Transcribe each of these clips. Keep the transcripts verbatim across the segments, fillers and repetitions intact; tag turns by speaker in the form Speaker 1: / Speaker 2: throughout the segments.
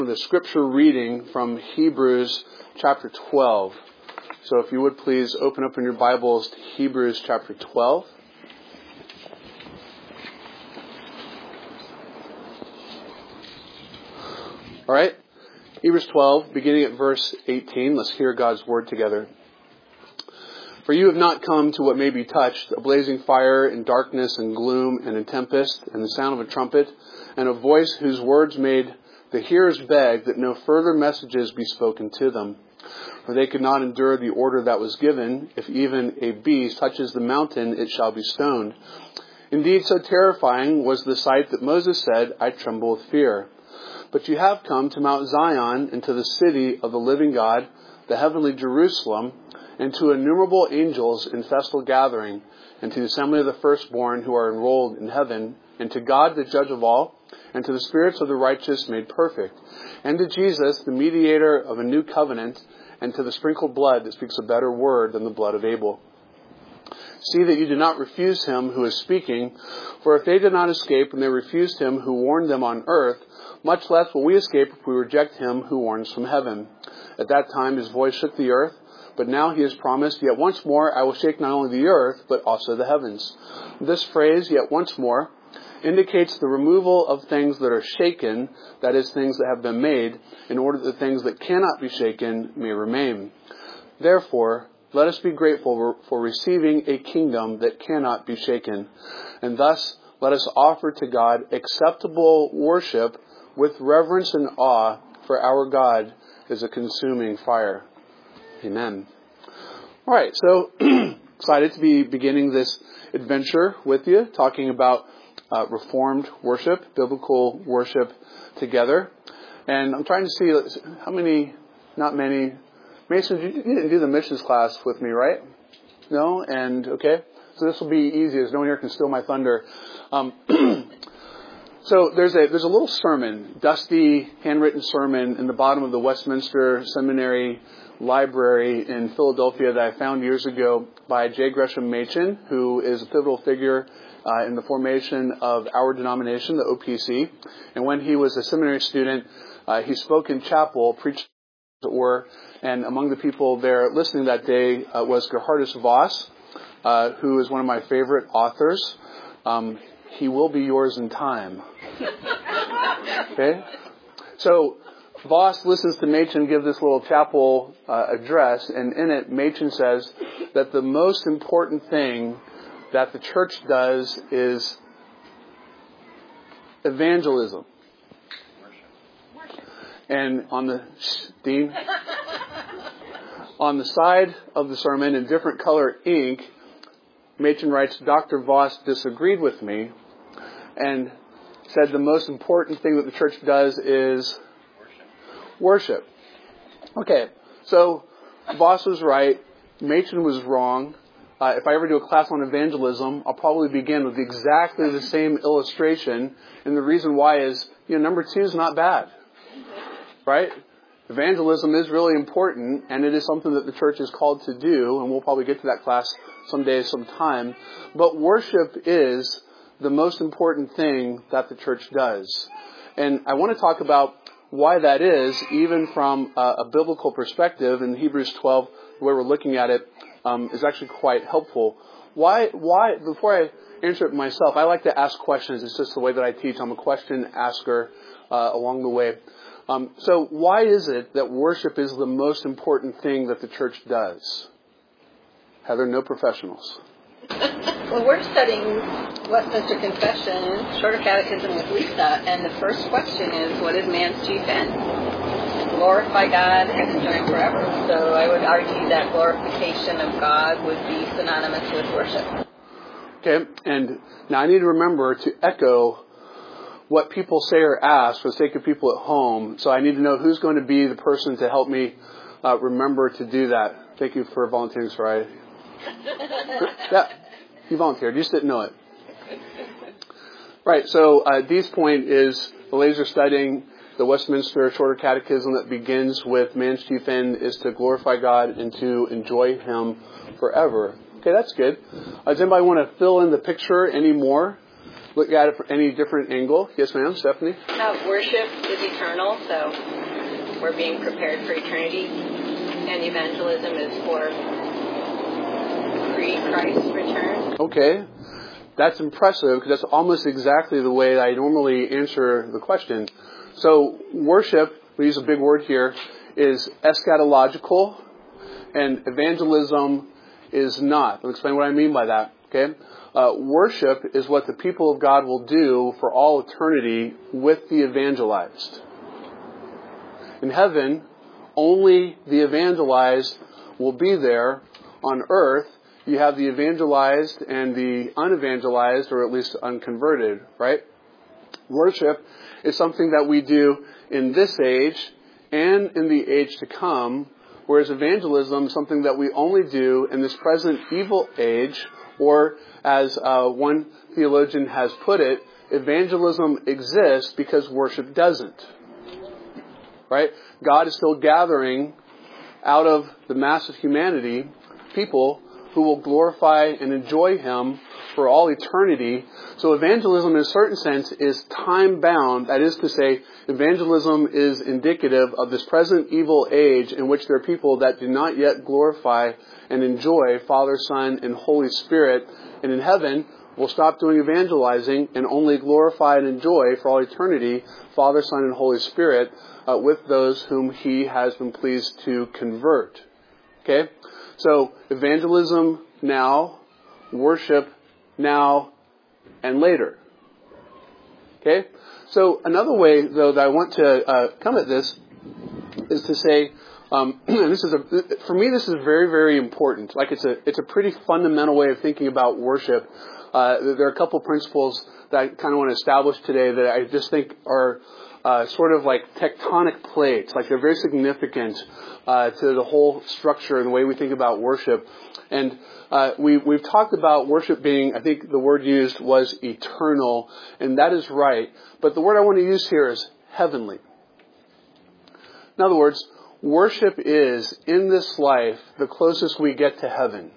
Speaker 1: The scripture reading from Hebrews chapter twelve. So if you would please open up in your Bibles to Hebrews chapter twelve. All right, Hebrews twelve, beginning at verse eighteen. Let's hear God's word together. For you have not come to what may be touched, a blazing fire in darkness and gloom and in tempest, and the sound of a trumpet, and a voice whose words made the hearers beg that no further messages be spoken to them. For they could not endure the order that was given, if even a beast touches the mountain, it shall be stoned. Indeed, so terrifying was the sight that Moses said, I tremble with fear. But you have come to Mount Zion, and to the city of the living God, the heavenly Jerusalem, and to innumerable angels in festal gathering, and to the assembly of the firstborn who are enrolled in heaven, and to God the judge of all, and to the spirits of the righteous made perfect, and to Jesus, the mediator of a new covenant, and to the sprinkled blood that speaks a better word than the blood of Abel. See that you do not refuse him who is speaking, for if they did not escape when they refused him who warned them on earth, much less will we escape if we reject him who warns from heaven. At that time his voice shook the earth, but now he has promised, yet once more I will shake not only the earth, but also the heavens. This phrase, yet once more, indicates the removal of things that are shaken, that is, things that have been made, in order that the things that cannot be shaken may remain. Therefore, let us be grateful for receiving a kingdom that cannot be shaken. And thus, let us offer to God acceptable worship with reverence and awe, for our God is a consuming fire. Amen. All right, so excited to be beginning this adventure with you, talking about Uh, Reformed worship, biblical worship together. And I'm trying to see how many, not many. Mason, you, you didn't do the missions class with me, right? No? And, okay. So this will be easy, as no one here can steal my thunder. Um, so there's a, there's a little sermon, dusty, handwritten sermon in the bottom of the Westminster Seminary Library in Philadelphia that I found years ago by J. Gresham Machen, who is a pivotal figure Uh, in the formation of our denomination, the O P C. And when he was a seminary student, uh, he spoke in chapel, preached, as it were, and among the people there listening that day uh, was Gerhardus Voss, uh, who is one of my favorite authors. Um, he will be yours in time. Okay? So, Voss listens to Machen give this little chapel uh, address, and in it, Machen says that the most important thing that the church does is evangelism. And on the Dean, on the side of the sermon in different color ink, Machen writes, Doctor Voss disagreed with me and said the most important thing that the church does is worship. Okay, so Voss was right, Machen was wrong. Uh, if I ever do a class on evangelism, I'll probably begin with exactly the same illustration. And the reason why is, you know, number two is not bad. Right? Evangelism is really important, and it is something that the church is called to do, and we'll probably get to that class someday, sometime. But worship is the most important thing that the church does. And I want to talk about why that is, even from a, a biblical perspective. In Hebrews twelve, the way we're looking at it, Um, is actually quite helpful. Why, why, before I answer it myself, I like to ask questions. It's just the way that I teach. I'm a question asker uh, along the way. Um, so why is it that worship is the most important thing that the church does? Heather, no professionals.
Speaker 2: Well, we're studying Westminster Confession, Shorter Catechism with Lisa, and the first question is, what is man's chief end? Glorify God and enjoy Him forever. So I would argue that glorification of God would be synonymous with worship.
Speaker 1: Okay, and now I need to remember to echo what people say or ask for the sake of people at home. So I need to know who's going to be the person to help me uh, remember to do that. Thank you for volunteering, Soraya. Yeah, you volunteered. You just didn't know it. Right, so uh, Dee's point is the ladies are studying the Westminster Shorter Catechism that begins with man's chief end is to glorify God and to enjoy Him forever. Okay, that's good. Uh, does anybody want to fill in the picture any more? look at it from any different angle. Yes, ma'am, Stephanie?
Speaker 2: Uh, worship is eternal, so we're being prepared for eternity. And evangelism is for pre-Christ's return.
Speaker 1: Okay. That's impressive because that's almost exactly the way I normally answer the question. So worship, we use a big word here, is eschatological, and evangelism is not. I'll explain what I mean by that. Okay, uh, worship is what the people of God will do for all eternity with the evangelized. In heaven, only the evangelized will be there. On earth, you have the evangelized and the unevangelized, or at least unconverted, right? Worship is something that we do in this age and in the age to come, whereas evangelism is something that we only do in this present evil age, or as uh, one theologian has put it, evangelism exists because worship doesn't. Right? God is still gathering out of the mass of humanity people who will glorify and enjoy Him for all eternity. So evangelism in a certain sense is time-bound. That is to say, evangelism is indicative of this present evil age in which there are people that do not yet glorify and enjoy Father, Son, and Holy Spirit. And in heaven, we'll stop doing evangelizing and only glorify and enjoy for all eternity Father, Son, and Holy Spirit uh, with those whom He has been pleased to convert. Okay? So evangelism now, worship now, and later. Okay? So another way, though, that I want to uh, come at this is to say, um, and this is a, for me, this is very, very important. Like it's a, it's a pretty fundamental way of thinking about worship. Uh, there are a couple principles that I kind of want to establish today that I just think are uh, sort of like tectonic plates. Like they're very significant uh, to the whole structure and the way we think about worship. And uh, we, we've talked about worship being, I think the word used was eternal, and that is right. But the word I want to use here is heavenly. In other words, worship is, in this life, the closest we get to heaven.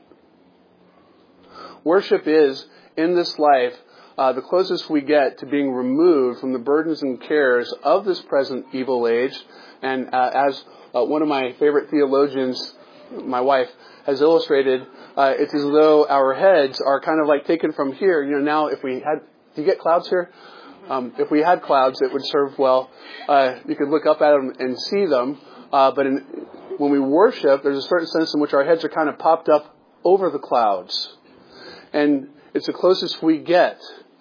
Speaker 1: Worship is, in this life, uh, the closest we get to being removed from the burdens and cares of this present evil age. And uh, as uh, one of my favorite theologians, my wife, has illustrated, uh, it's as though our heads are kind of like taken from here. You know, now if we had, do you get clouds here? Um, if we had clouds, it would serve well. Uh, you could look up at them and see them. Uh, but in, when we worship, there's a certain sense in which our heads are kind of popped up over the clouds. And it's the closest we get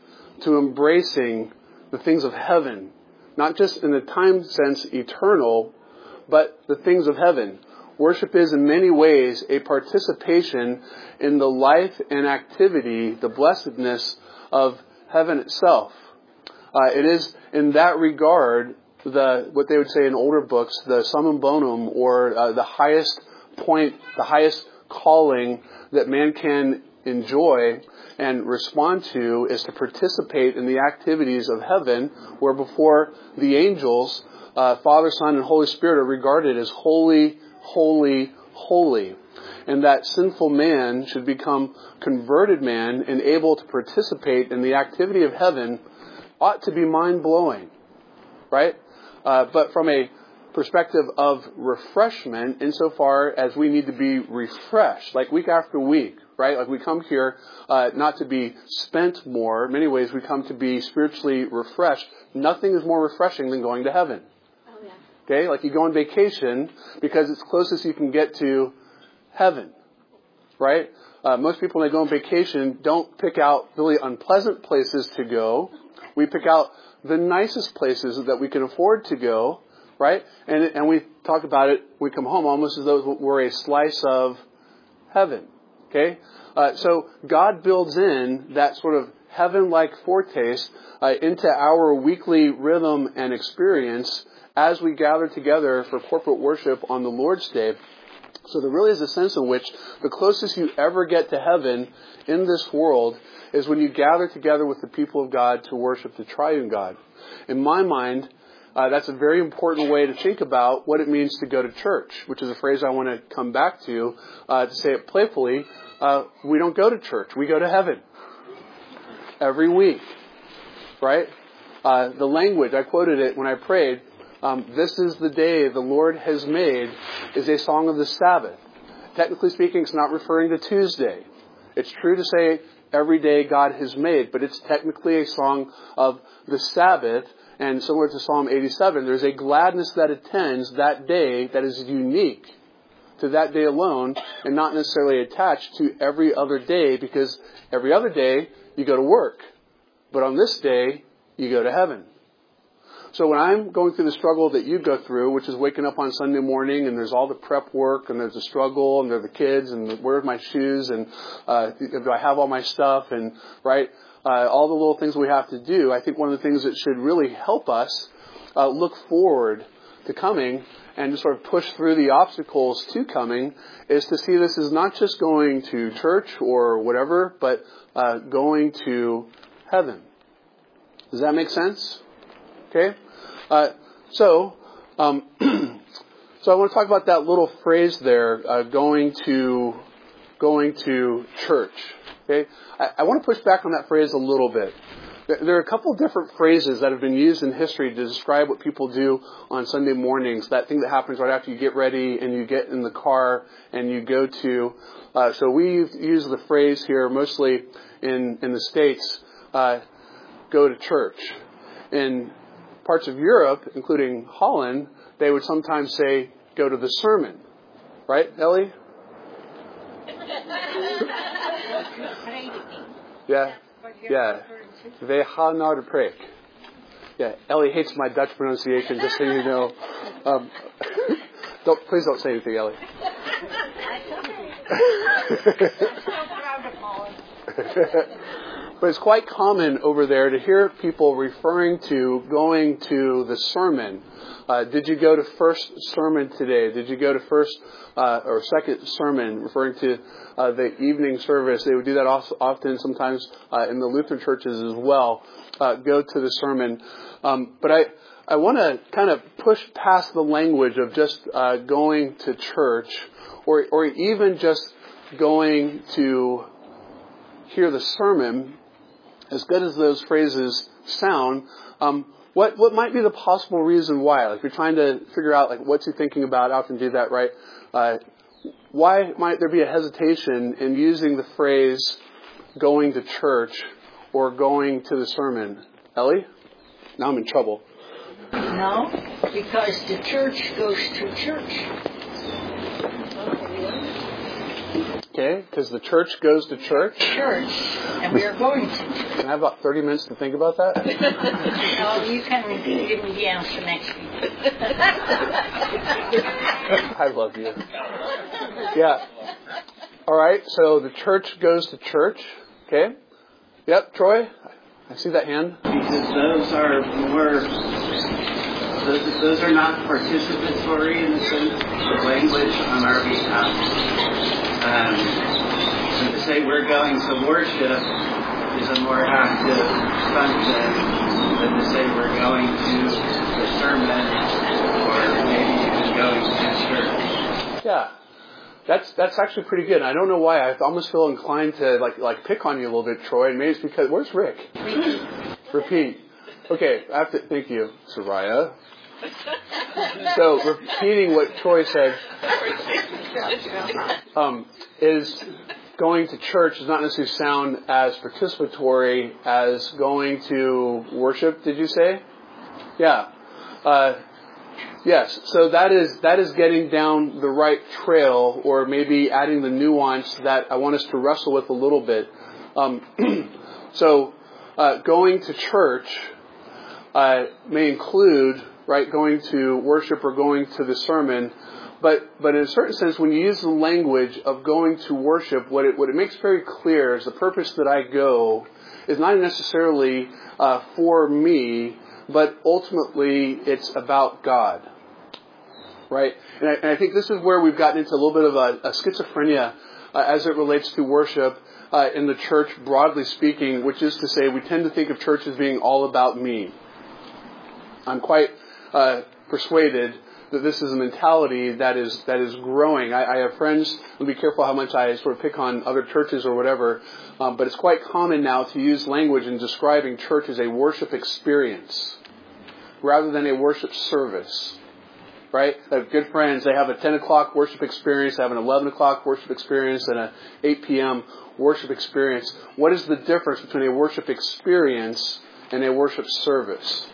Speaker 1: to embracing the things of heaven. Not just in the time sense eternal, but the things of heaven. Worship is in many ways a participation in the life and activity, the blessedness of heaven itself. Uh, it is in that regard the what they would say in older books, the summum bonum, or uh, the highest point, the highest calling that man can enjoy and respond to is to participate in the activities of heaven, where before the angels, uh, Father, Son, and Holy Spirit are regarded as holy, holy, holy. And that sinful man should become converted man and able to participate in the activity of heaven ought to be mind-blowing, right? Uh, but from a perspective of refreshment, insofar as we need to be refreshed, like week after week, right? Like we come here uh, not to be spent more. In many ways, we come to be spiritually refreshed. Nothing is more refreshing than going to heaven.
Speaker 2: Oh, yeah.
Speaker 1: Okay? Like you go on vacation because it's closest you can get to heaven, right? Uh, most people, when they go on vacation, don't pick out really unpleasant places to go. We pick out the nicest places that we can afford to go, right? And and we talk about it, we come home almost as though we're a slice of heaven, okay? Uh, so God builds in that sort of heaven-like foretaste uh, into our weekly rhythm and experience as we gather together for corporate worship on the Lord's Day. So there really is a sense in which the closest you ever get to heaven in this world is when you gather together with the people of God to worship the triune God. In my mind, uh, that's a very important way to think about what it means to go to church, which is a phrase I want to come back to, uh, to say it playfully. Uh, we don't go to church. We go to heaven every week. right? Uh, the language, I quoted it when I prayed, um, this is the day the Lord has made, is a song of the Sabbath. Technically speaking, it's not referring to Tuesday. It's true to say every day God has made, but it's technically a song of the Sabbath. And similar to Psalm eighty-seven, there's a gladness that attends that day that is unique to that day alone and not necessarily attached to every other day, because every other day you go to work. But on this day, you go to heaven. So when I'm going through the struggle that you go through, which is waking up on Sunday morning and there's all the prep work and there's the struggle and there are the kids and where are my shoes and uh, do I have all my stuff and, right, uh, all the little things we have to do, I think one of the things that should really help us uh, look forward to coming and to sort of push through the obstacles to coming is to see this as not just going to church or whatever, but uh, going to heaven. Does that make sense? Okay? Uh, so, um, so I want to talk about that little phrase there, uh, going to, going to church. Okay? I, I want to push back on that phrase a little bit. There are a couple of different phrases that have been used in history to describe what people do on Sunday mornings. That thing that happens right after you get ready and you get in the car and you go to. Uh, so we use the phrase here mostly in in the States. Uh, go to church. In parts of Europe, including Holland, they would sometimes say go to the sermon. Right, Ellie? Yeah. Yeah. We gaan naar de preek. Yeah, Ellie hates my Dutch pronunciation, just so you know. Um, don't, please don't say anything, Ellie. But it's quite common over there to hear people referring to going to the sermon. Uh, did you go to first sermon today? Did you go to first uh, or second sermon, referring to uh, the evening service? They would do that also often, sometimes uh, in the Lutheran churches as well. Uh, go to the sermon. Um, but I, I want to kind of push past the language of just uh, going to church, or or even just going to hear the sermon. As good as those phrases sound, um, what what might be the possible reason why? Like, you're trying to figure out, like, what's he thinking about? I often do that, right? Uh, why might there be a hesitation in using the phrase going to church or going to the sermon? Ellie? Now I'm in trouble.
Speaker 3: No, because the church goes to church.
Speaker 1: Okay, because the church goes to church.
Speaker 3: Church, and we are going to church.
Speaker 1: Can I have about thirty minutes to think about that?
Speaker 3: No, you can give me the answer next week.
Speaker 1: I love you. Yeah. All right, so the church goes to church. Okay. Yep, Troy? I see that hand.
Speaker 4: Because those are more, those, those are not participatory in the sense of language on our behalf. Um, so to say we're going to worship is a more active function than to say we're going to the sermon or maybe even going to church.
Speaker 1: Yeah. That's that's actually pretty good. I don't know why. I almost feel inclined to like like pick on you a little bit, Troy. And maybe it's because where's Rick? Repeat. Repeat. Okay, I have to thank you, Soraya. So repeating what Troy said um, is going to church does not necessarily sound as participatory as going to worship. Did you say? Yeah. Uh, Yes, so that is that is getting down the right trail, or maybe adding the nuance that I want us to wrestle with a little bit. Um, so, uh, going to church uh, may include, right, going to worship or going to the sermon, but but in a certain sense, when you use the language of going to worship, what it what it makes very clear is the purpose that I go is not necessarily uh, for me, but ultimately it's about God. Right? And I, and I think this is where we've gotten into a little bit of a, a schizophrenia uh, as it relates to worship uh, in the church, broadly speaking, which is to say we tend to think of church as being all about me. I'm quite uh, persuaded that this is a mentality that is that is growing. I, I have friends, and be careful how much I sort of pick on other churches or whatever, um, but it's quite common now to use language in describing church as a worship experience rather than a worship service. Right? I have good friends, they have a ten o'clock worship experience, they have an eleven o'clock worship experience, and an eight p.m. worship experience. What is the difference between a worship experience and a worship service?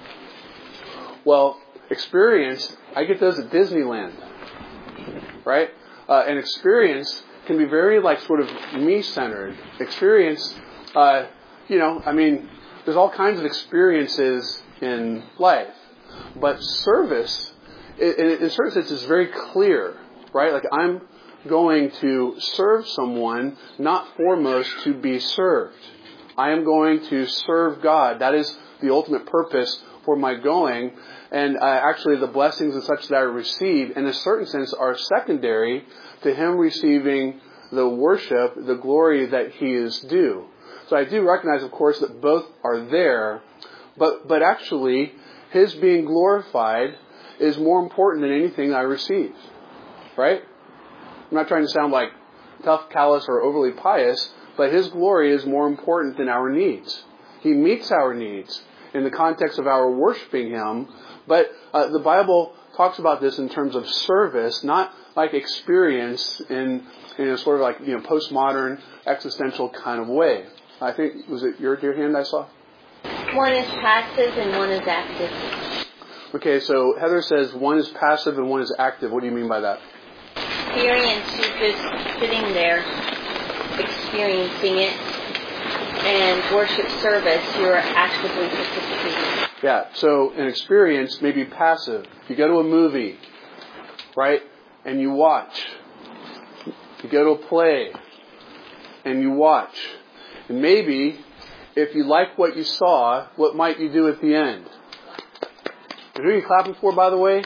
Speaker 1: Well, experience, I get those at Disneyland. Right? Uh, an experience can be very, like, sort of me-centered. Experience, uh, you know, I mean, there's all kinds of experiences in life. But service, in a certain sense, is very clear, right? Like, I'm going to serve someone, not foremost to be served. I am going to serve God. That is the ultimate purpose for my going. And uh, actually, the blessings and such that I receive, in a certain sense, are secondary to Him receiving the worship, the glory that He is due. So I do recognize, of course, that both are there, but but actually, His being glorified is more important than anything I receive. Right? I'm not trying to sound like tough, callous, or overly pious, but His glory is more important than our needs. He meets our needs in the context of our worshiping Him, but uh, the Bible talks about this in terms of service, not like experience in, in a sort of like, you know, postmodern, existential kind of way. I think, was it your dear hand I saw?
Speaker 5: One is passive and one is active.
Speaker 1: Okay, so Heather says one is passive and one is active. What do you mean by that?
Speaker 5: Experience, you're just sitting there, experiencing it, and worship service, you're actively participating.
Speaker 1: Yeah, so an experience may be passive. You go to a movie, right, and you watch. You go to a play, and you watch. And maybe, if you like what you saw, what might you do at the end? Who are you clapping for, by the way?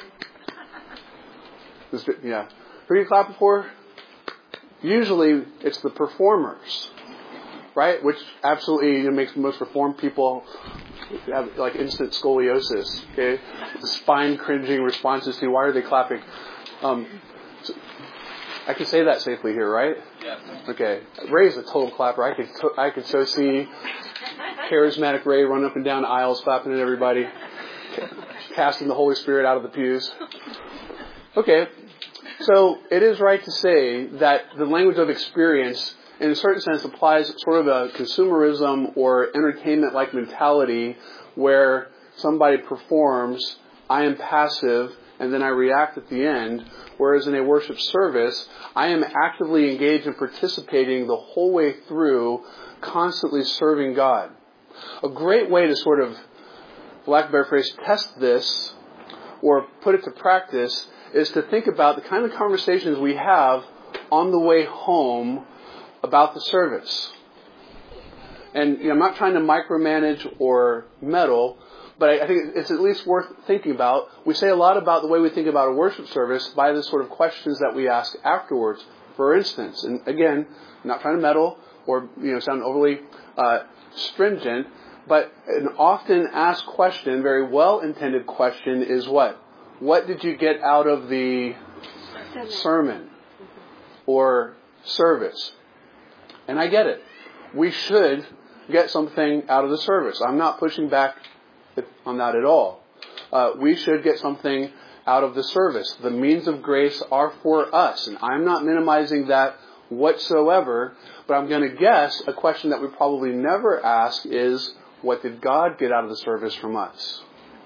Speaker 1: Yeah. Who are you clapping for? Usually, it's the performers, right? Which absolutely, you know, makes most reformed people have like instant scoliosis. Okay, spine-cringing responses to why are they clapping? Um, so I can say that safely here, right?
Speaker 4: Yes.
Speaker 1: Okay. Ray is a total clapper. I could to- I could so see charismatic Ray run up and down aisles, clapping at everybody, casting the Holy Spirit out of the pews. Okay. So it is right to say that the language of experience, in a certain sense, applies sort of a consumerism or entertainment-like mentality where somebody performs, I am passive, and then I react at the end. Whereas in a worship service, I am actively engaged and participating the whole way through, constantly serving God. A great way to sort of, for lack of a better phrase, test this or put it to practice is to think about the kind of conversations we have on the way home about the service. And you know, I'm not trying to micromanage or meddle, but I, I think it's at least worth thinking about. We say a lot about the way we think about a worship service by the sort of questions that we ask afterwards. For instance, and again, I'm not trying to meddle or you know sound overly uh, stringent, but an often asked question, very well-intended question, is what? What did you get out of the sermon or service? And I get it. We should get something out of the service. I'm not pushing back on that at all. Uh, we should get something out of the service. The means of grace are for us. And I'm not minimizing that whatsoever. But I'm going to guess a question that we probably never ask is, what did God get out of the service from us?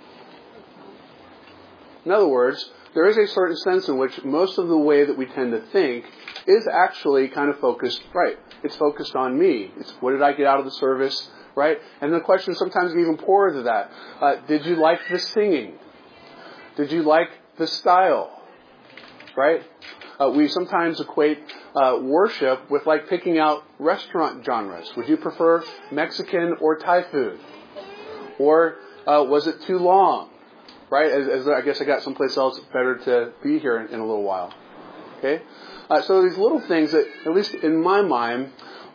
Speaker 1: In other words, there is a certain sense in which most of the way that we tend to think is actually kind of focused, right, it's focused on me. It's what did I get out of the service, right? And the question sometimes is even poorer than that. Uh, did you like the singing? Did you like the style? Right? Uh, we sometimes equate uh, worship with like picking out restaurant genres. Would you prefer Mexican or Thai food? Or uh, was it too long? Right? As, as I guess I got someplace else better to be here in, in a little while. Okay? Uh, so these little things that, at least in my mind,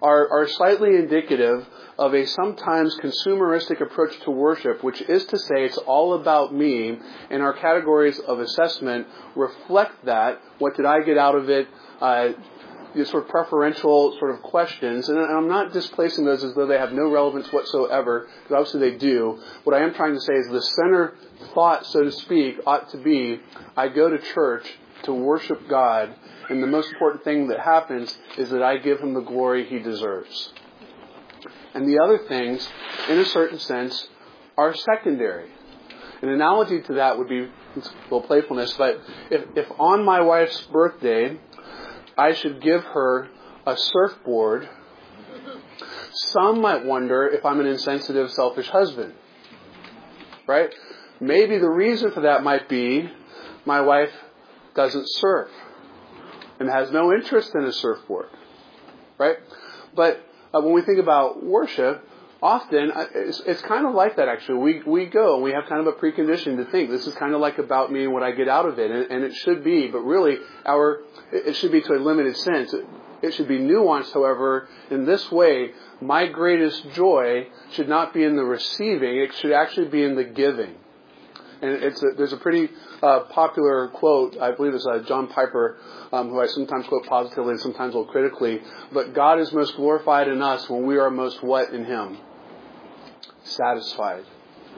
Speaker 1: are, are slightly indicative of a sometimes consumeristic approach to worship, which is to say it's all about me, and our categories of assessment reflect that. What did I get out of it? Uh, these sort of preferential sort of questions, and I'm not displacing those as though they have no relevance whatsoever, because obviously they do. What I am trying to say is the center thought, so to speak, ought to be, I go to church to worship God, and the most important thing that happens is that I give Him the glory He deserves. And the other things, in a certain sense, are secondary. An analogy to that would be, it's a little playfulness, but if, if on my wife's birthday, I should give her a surfboard, some might wonder if I'm an insensitive, selfish husband. Right? Maybe the reason for that might be my wife doesn't surf and has no interest in a surfboard. Right? But uh, when we think about worship, often uh, it's, it's kind of like that actually. We we go and we have kind of a precondition to think this is kind of like about me and what I get out of it. And, and it should be, but really our it should be to a limited sense. It, it should be nuanced, however, in this way. My greatest joy should not be in the receiving. It should actually be in the giving. And it's a, there's a pretty uh, popular quote, I believe it's uh, John Piper, um, who I sometimes quote positively and sometimes a little critically, but God is most glorified in us when we are most what in Him? Satisfied.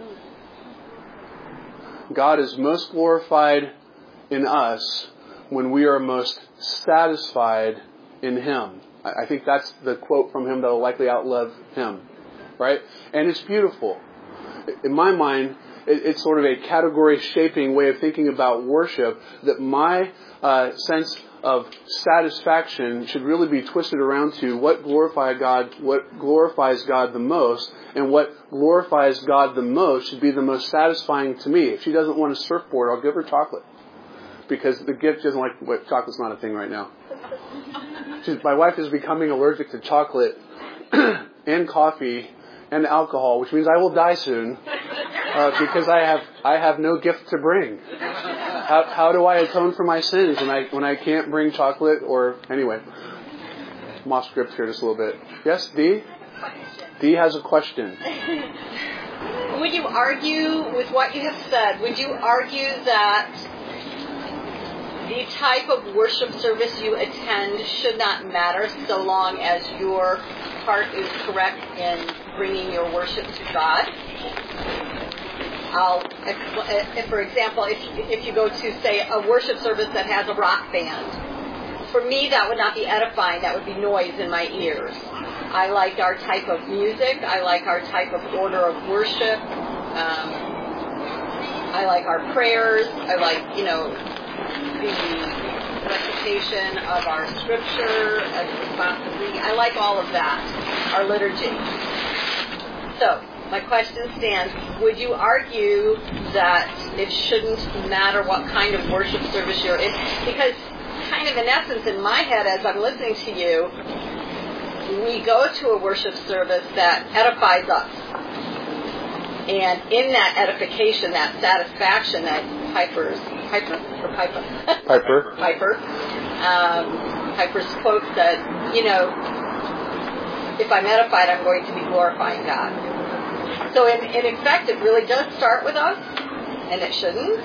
Speaker 1: God is most glorified in us when we are most satisfied in Him. I think that's the quote from Him that will likely outlive Him. Right? And it's beautiful. In my mind, it's sort of a category-shaping way of thinking about worship, that my uh, sense of satisfaction should really be twisted around to what glorify God, what glorifies God the most, and what glorifies God the most should be the most satisfying to me. If she doesn't want a surfboard, I'll give her chocolate, because the gift doesn't like. Well, chocolate's not a thing right now. She's, my wife is becoming allergic to chocolate and coffee and alcohol, which means I will die soon. Uh, because I have I have no gift to bring. How, how do I atone for my sins when I when I can't bring chocolate or anyway? I'm off script here just a little bit. Yes, Dee? Dee has a question.
Speaker 2: Would you argue with what you have said? Would you argue that the type of worship service you attend should not matter so long as your heart is correct in bringing your worship to God? I'll, if, for example, if if you go to, say, a worship service that has a rock band, for me that would not be edifying. That would be noise in my ears. I like our type of music. I like our type of order of worship. Um, I like our prayers. I like, you know, the recitation of our scripture as a response to reading. I like all of that, our liturgy. So, my question stands, would you argue that it shouldn't matter what kind of worship service you're in? Because kind of in essence, in my head, as I'm listening to you, we go to a worship service that edifies us. And in that edification, that satisfaction that Piper's, Piper, or Piper?
Speaker 1: Piper.
Speaker 2: Piper. Um, Piper's quote said, you know, if I'm edified, I'm going to be glorifying God. So in, in effect, it really does start with us, and it shouldn't.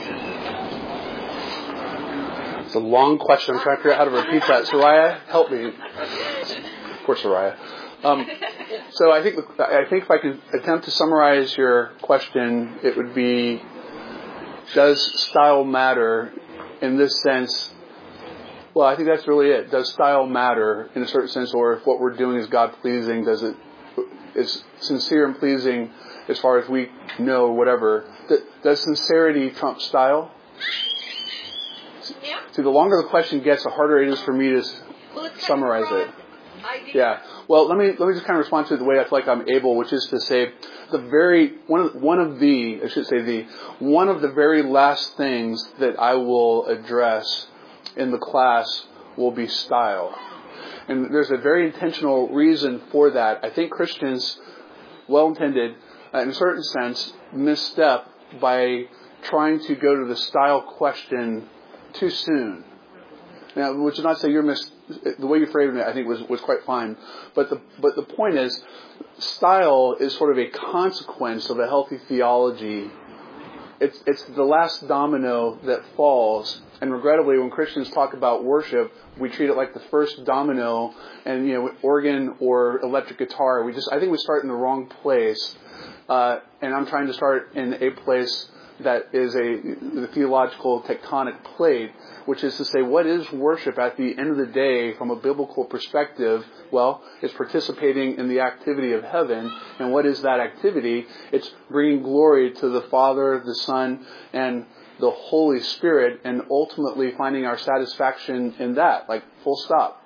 Speaker 1: It's a long question. I'm trying to figure out how to repeat that. Soraya, help me. Poor Soraya. Um, so I think I think if I could attempt to summarize your question, it would be, does style matter in this sense? Well, I think that's really it. Does style matter in a certain sense, or if what we're doing is God-pleasing, does it is sincere and pleasing as far as we know, whatever. Does sincerity trump style?
Speaker 2: Yeah.
Speaker 1: See, the longer the question gets, the harder it is for me to
Speaker 2: Well,
Speaker 1: summarize it.
Speaker 2: Idea.
Speaker 1: Yeah. Well, let me let me just kind of respond to it the way I feel like I'm able, which is to say, the very one of one of the I should say the one of the very last things that I will address in the class will be style. And there's a very intentional reason for that. I think Christians, well-intended, uh, in a certain sense, misstep by trying to go to the style question too soon. Now, which is not to say you're mis- the way you framed it, I think was, was quite fine. But the but the point is, style is sort of a consequence of a healthy theology. It's it's the last domino that falls. And regrettably, when Christians talk about worship, we treat it like the first domino, and you know, organ or electric guitar. We just I think we start in the wrong place. Uh, and I'm trying to start in a place that is a the theological tectonic plate, which is to say, what is worship at the end of the day from a biblical perspective? Well, it's participating in the activity of heaven. And what is that activity? It's bringing glory to the Father, the Son, and the Holy Spirit, and ultimately finding our satisfaction in that, like full stop.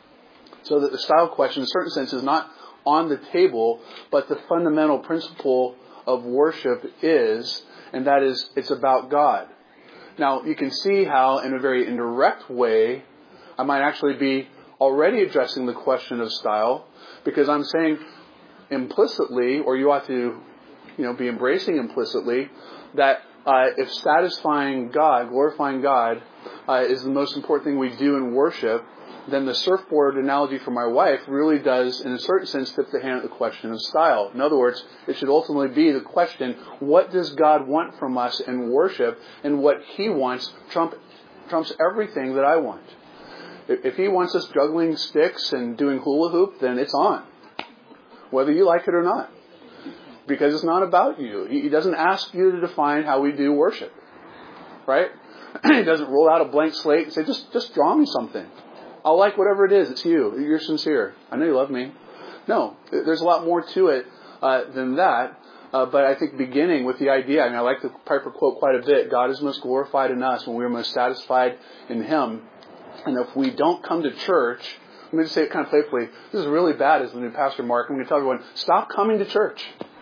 Speaker 1: So that the style question, in a certain sense, is not on the table, but the fundamental principle of worship is, and that is, it's about God. Now, you can see how, in a very indirect way, I might actually be already addressing the question of style, because I'm saying implicitly, or you ought to, you know, be embracing implicitly, that uh, if satisfying God, glorifying God, uh, is the most important thing we do in worship, then the surfboard analogy for my wife really does, in a certain sense, tip the hand at the question of style. In other words, it should ultimately be the question, what does God want from us in worship, and what He wants trump, trumps everything that I want. If He wants us juggling sticks and doing hula hoop, then it's on, whether you like it or not, because it's not about you. He doesn't ask you to define how we do worship, right? He doesn't roll out a blank slate and say, just, just draw me something. I'll like whatever it is. It's you. You're sincere. I know you love me. No, there's a lot more to it uh, than that. Uh, but I think beginning with the idea, I mean, I like the Piper quote quite a bit. God is most glorified in us when we are most satisfied in Him. And if we don't come to church, let me just say it kind of playfully, this is really bad as the new pastor, Mark. I'm going to tell everyone, stop coming to church.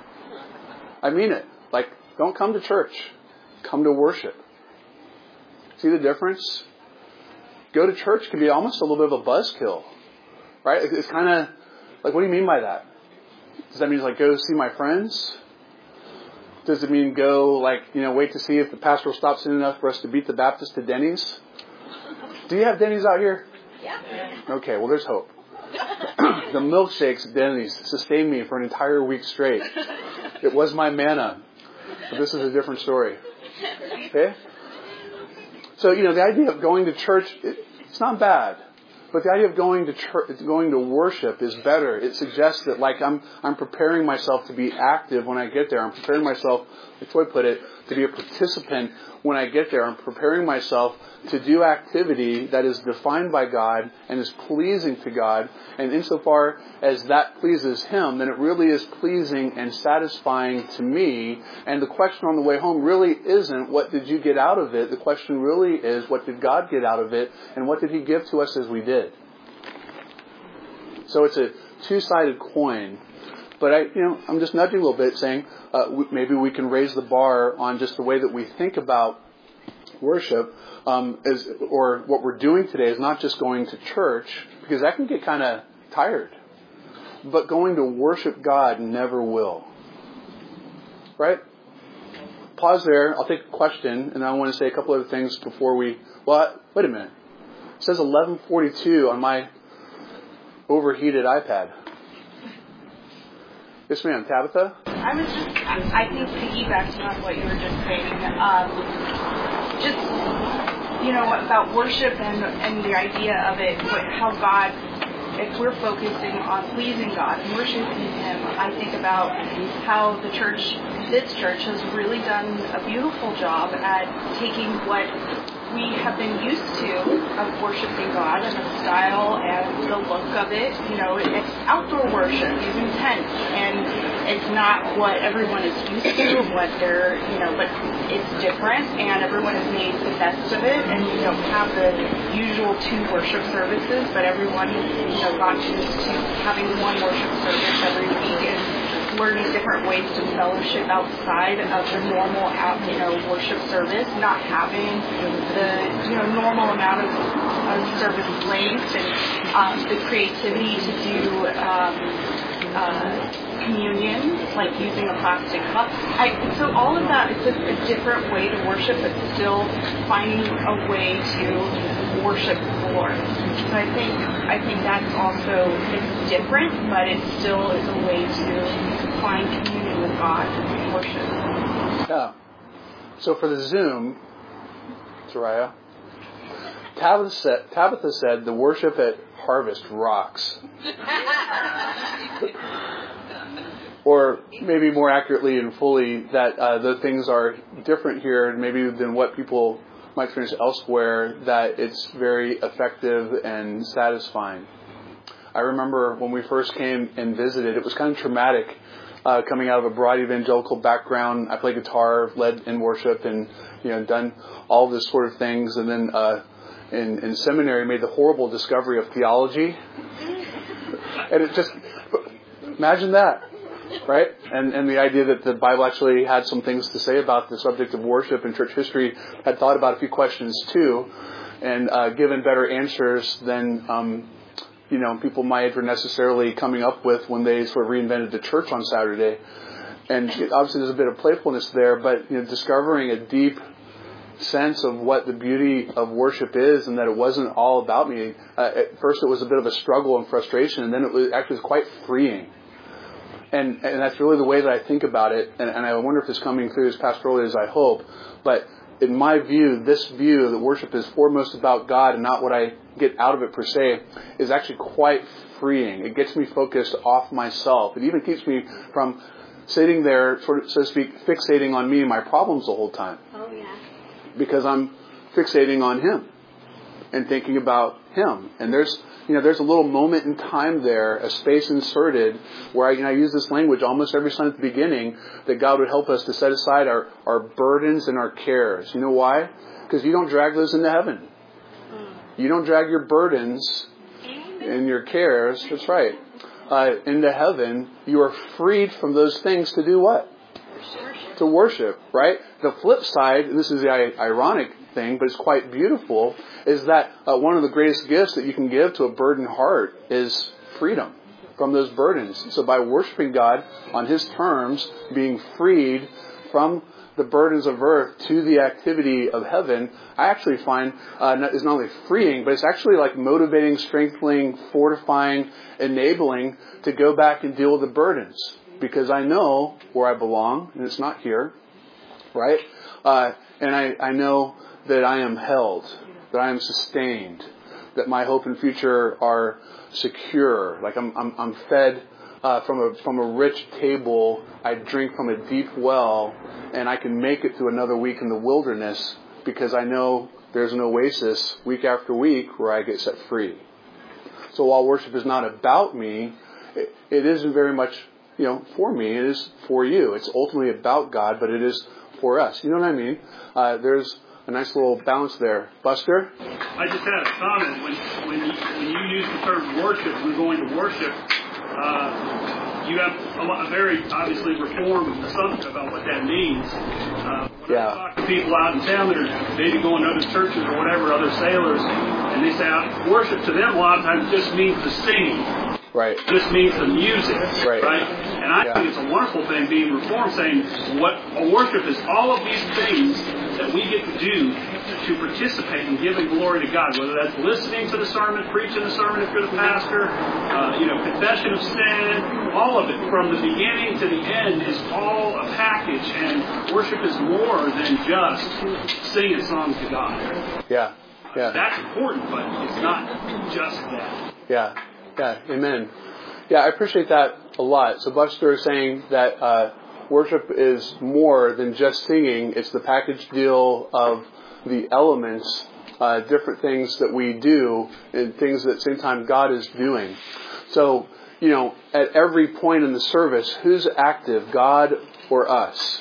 Speaker 1: I mean it. Like, don't come to church. Come to worship. See the difference? Go to church can be almost a little bit of a buzzkill, right? It's kind of like, what do you mean by that? Does that mean like go see my friends? Does it mean go like, you know, wait to see if the pastor will stop soon enough for us to beat the Baptist to Denny's? Do you have Denny's out here?
Speaker 2: Yeah.
Speaker 1: Okay, well there's hope. The milkshakes at Denny's sustained me for an entire week straight. It was my manna. But this is a different story. Okay? So, you know, the idea of going to church, it, it's not bad. But the idea of going to church, going to worship is better. It suggests that, like, I'm I'm preparing myself to be active when I get there. I'm preparing myself, like Troy put it, to be a participant when I get there. I'm preparing myself to do activity that is defined by God and is pleasing to God. And insofar as that pleases Him, then it really is pleasing and satisfying to me. And the question on the way home really isn't, what did you get out of it? The question really is, what did God get out of it? And what did He give to us as we did? So it's a two-sided coin. But I, you know, I'm just nudging a little bit, saying uh, maybe we can raise the bar on just the way that we think about worship, um, is, or what we're doing today is not just going to church, because that can get kind of tired. But going to worship God never will. Right? Pause there. I'll take a question, and I want to say a couple other things before we. Well, wait a minute. It says eleven forty-two on my overheated iPad. Yes, ma'am. Tabitha?
Speaker 6: I was just, I think, piggybacking on what you were just saying. Um, just, you know, about worship and and the idea of it, what, how God, if we're focusing on pleasing God and worshiping Him, I think about how the church, this church, has really done a beautiful job at taking what we have been used to of worshiping God and the style and the look of it. You know, it's outdoor worship using tents, and it's not what everyone is used to, what they're, you know, but it's different, and everyone has made the best of it, and you don't have the usual two worship services, but everyone, you know, got used to having one worship service every week and learning different ways to fellowship outside of the normal, you know, worship service, not having the, you know, normal amount of, of service length, and um, the creativity to do um, uh, communion, like using a plastic cup. I, so all of that is a, a different way to worship, but still finding a way to worship Lord. So I think I think that's also, it's different, but it still is a way to find communion with God and worship.
Speaker 1: Yeah. So for the Zoom, Soraya, Tabitha said, Tabitha said the worship at Harvest rocks. Or maybe more accurately and fully, that uh, the things are different here maybe than what people might experience elsewhere, that it's very effective and satisfying. I remember when we first came and visited, it was kind of traumatic uh, coming out of a broad evangelical background. I played guitar, led in worship, and you know done all this sort of things, and then uh, in, in seminary made the horrible discovery of theology. And it just, imagine that. Right? And and the idea that the Bible actually had some things to say about the subject of worship, and church history had thought about a few questions too, and uh, given better answers than um, you know people might have necessarily coming up with when they sort of reinvented the church on Saturday. And obviously there's a bit of playfulness there, but you know discovering a deep sense of what the beauty of worship is, and that it wasn't all about me. Uh, at first it was a bit of a struggle and frustration, and then it was actually quite freeing. And and that's really the way that I think about it. And, and I wonder if it's coming through as pastorally as I hope. But in my view, this view that worship is foremost about God and not what I get out of it per se is actually quite freeing. It gets me focused off myself. It even keeps me from sitting there, sort of, so to speak, fixating on me and my problems the whole time.
Speaker 5: Oh, yeah.
Speaker 1: Because I'm fixating on Him and thinking about Him. And there's You know, there's a little moment in time there, a space inserted, where I, you know, I use this language almost every Sunday at the beginning, that God would help us to set aside our, our burdens and our cares. You know why? Because you don't drag those into heaven. You don't drag your burdens and your cares, that's right, uh, into heaven. You are freed from those things to do what? Worship. To worship, right? The flip side, and this is the ironic thing, but it's quite beautiful, is that uh, one of the greatest gifts that you can give to a burdened heart is freedom from those burdens. So by worshiping God on His terms, being freed from the burdens of earth to the activity of heaven, I actually find uh, is not only freeing, but it's actually like motivating, strengthening, fortifying, enabling to go back and deal with the burdens. Because I know where I belong, and it's not here, right? Uh, and I, I know that I am held, that I am sustained, that my hope and future are secure. Like I'm, I'm, I'm fed uh, from a from a rich table. I drink from a deep well, and I can make it through another week in the wilderness because I know there's an oasis week after week where I get set free. So while worship is not about me, it, it isn't very much, you know, for me. It is for you. It's ultimately about God, but it is for us. You know what I mean? Uh, there's a nice little balance there. Buster?
Speaker 7: I just had a comment. When when you, when you use the term worship, we're going to worship, uh, you have a, lot, a very obviously reformed assumption about what that means. Uh, when
Speaker 1: yeah.
Speaker 7: I talk to people out in town that are maybe going to other churches or whatever, other sailors, and they say uh, worship to them a lot of times just means the singing.
Speaker 1: Right.
Speaker 7: Just means the music.
Speaker 1: Right.
Speaker 7: Right? And I
Speaker 1: yeah.
Speaker 7: think it's a wonderful thing being reformed, saying what a worship is all of these things that we get to do to participate in giving glory to God, whether that's listening to the sermon, preaching the sermon if you're the pastor, uh, you know, confession of sin, all of it from the beginning to the end is all a package, and worship is more than just singing songs to God.
Speaker 1: Yeah, yeah.
Speaker 7: That's important, but it's not just that.
Speaker 1: Yeah, yeah, amen. Yeah, I appreciate that a lot. So Buster is saying that uh, worship is more than just singing. It's the package deal of the elements, uh, different things that we do, and things that at the same time God is doing. So, you know, at every point in the service, who's active, God or us?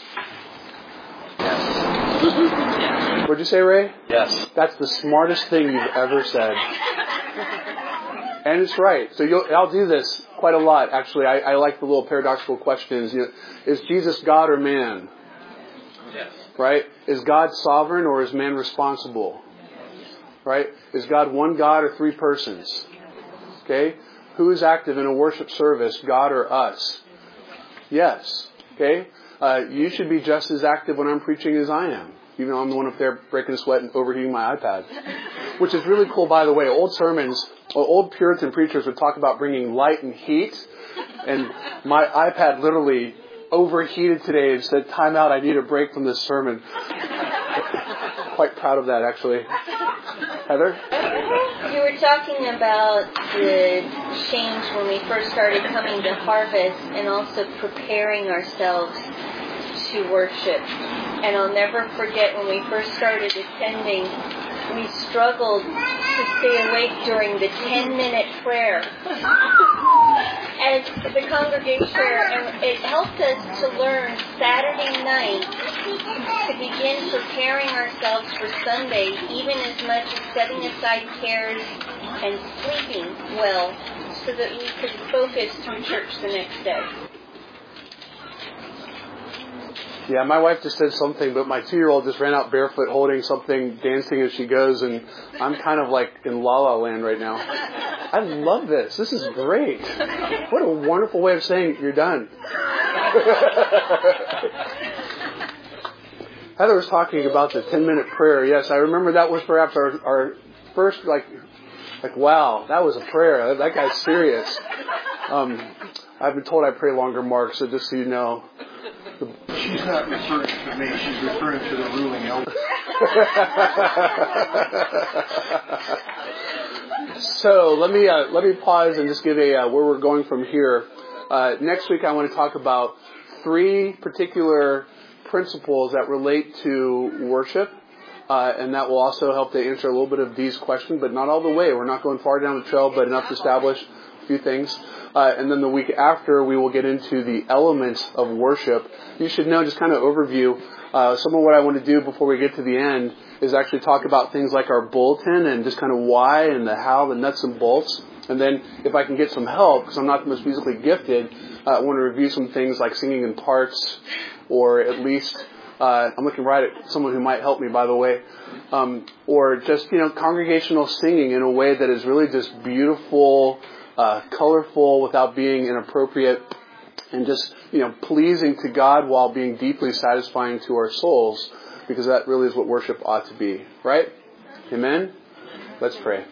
Speaker 8: Yes.
Speaker 1: What'd you say, Ray?
Speaker 8: Yes.
Speaker 1: That's the smartest thing you've ever said. And it's right. So you'll, I'll do this quite a lot, actually. I, I like the little paradoxical questions. You know, is Jesus God or man?
Speaker 8: Yes.
Speaker 1: Right? Is God sovereign or is man responsible? Right? Is God one God or three persons? Okay? Who is active in a worship service, God or us? Yes. Okay? Uh, you should be just as active when I'm preaching as I am. even though I'm the one up there breaking a sweat and overheating my iPad. Which is really cool, by the way. Old sermons, or old Puritan preachers would talk about bringing light and heat. And my iPad literally overheated today and said, time out, I need a break from this sermon. Quite proud of that, actually. Heather?
Speaker 5: You were talking about the change when we first started coming to Harvest and also preparing ourselves to worship. And I'll never forget when we first started attending, we struggled to stay awake during the ten-minute prayer as the congregation, and it helped us to learn Saturday night to begin preparing ourselves for Sunday, even as much as setting aside cares and sleeping well so that we could focus through church the next day.
Speaker 1: Yeah, my wife just said something, but my two-year-old just ran out barefoot holding something, dancing as she goes, and I'm kind of like in La La Land right now. I love this. This is great. What a wonderful way of saying you're done. Heather was talking about the ten-minute prayer. Yes, I remember that was perhaps our, our first, like, like, wow, that was a prayer. That guy's serious. Um, I've been told I pray longer, Mark, so just so you know.
Speaker 9: She's not referring to me. She's referring to the ruling elder.
Speaker 1: So let me uh, let me pause and just give a uh, where we're going from here. Uh, next week, I want to talk about three particular principles that relate to worship, uh, and that will also help to answer a little bit of Dee's question, but not all the way. We're not going far down the trail, but enough to establish a few things. Uh, and then the week after, we will get into the elements of worship. You should know, just kind of overview, uh, some of what I want to do before we get to the end is actually talk about things like our bulletin and just kind of why and the how, the nuts and bolts. And then if I can get some help, because I'm not the most musically gifted, uh, I want to review some things like singing in parts, or at least, uh, I'm looking right at someone who might help me, by the way, um, or just, you know, congregational singing in a way that is really just beautiful, Uh, colorful without being inappropriate, and just, you know, pleasing to God while being deeply satisfying to our souls, because that really is what worship ought to be, right? Amen? Let's pray.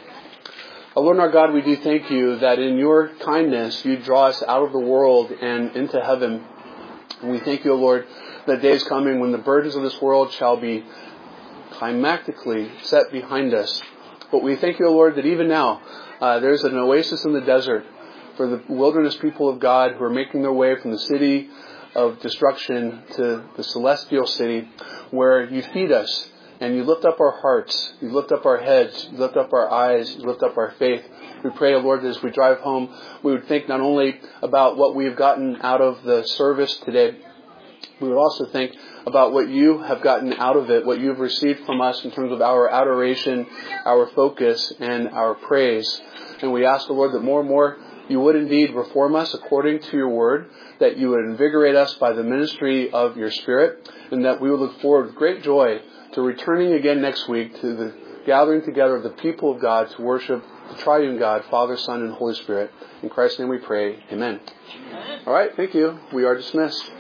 Speaker 1: Oh, Lord our God, we do thank you that in your kindness you draw us out of the world and into heaven. And we thank you, O Lord, that day is coming when the burdens of this world shall be climactically set behind us. But we thank you, O Lord, that even now, Uh, there's an oasis in the desert for the wilderness people of God who are making their way from the city of destruction to the celestial city, where you feed us and you lift up our hearts, you lift up our heads, you lift up our eyes, you lift up our faith. We pray, O Lord, that as we drive home, we would think not only about what we have gotten out of the service today, we would also think about what you have gotten out of it, what you've received from us in terms of our adoration, our focus, and our praise. And we ask, the Lord, that more and more you would indeed reform us according to your word, that you would invigorate us by the ministry of your Spirit, and that we would look forward with great joy to returning again next week to the gathering together of the people of God to worship the triune God, Father, Son, and Holy Spirit. In Christ's name we pray. Amen. All right, thank you. We are dismissed.